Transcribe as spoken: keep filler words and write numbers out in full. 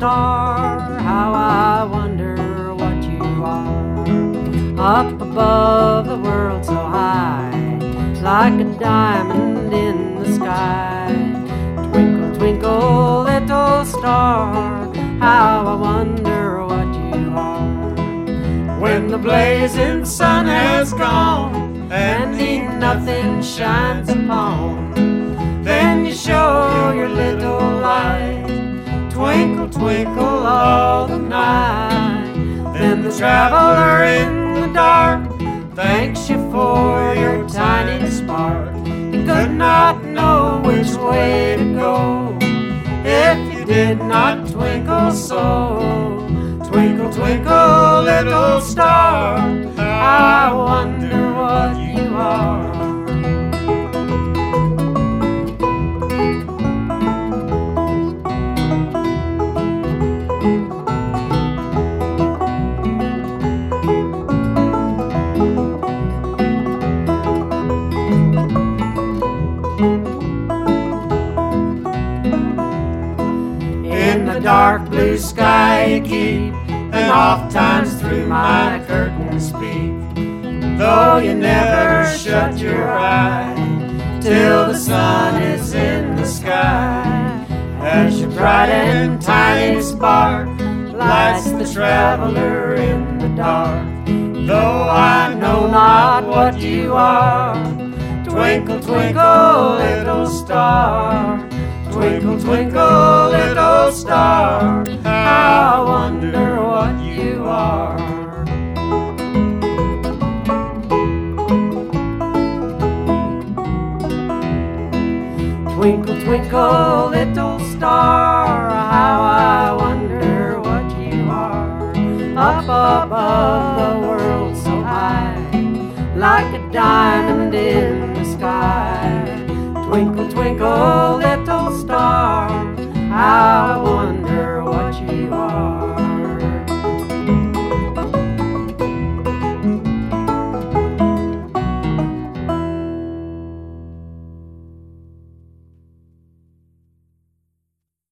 star, how I wonder what you are. Up above the world so high, like a diamond in the sky. Twinkle, twinkle, little star, how I wonder what you are. When the blazing sun has gone and ain't nothing shines upon, then you show your little light. Twinkle, twinkle all the night. Then the traveler in the dark thanks you for your tiny spark. He could not know which way to go if you did not twinkle so. Twinkle, twinkle, little star, I wonder what you are. In the dark blue sky you keep, and oft times through my curtains peep, though you never shut your eye till the sun is in the sky. As your bright and tiny spark lights the traveler in the dark, though I know not what you are. Twinkle, twinkle, little star, twinkle, twinkle, little star, I wonder what you are. Twinkle, twinkle, little star, how I wonder what you are. Up above the world so high, like a diamond in the sky. Twinkle, twinkle, little star, how I wonder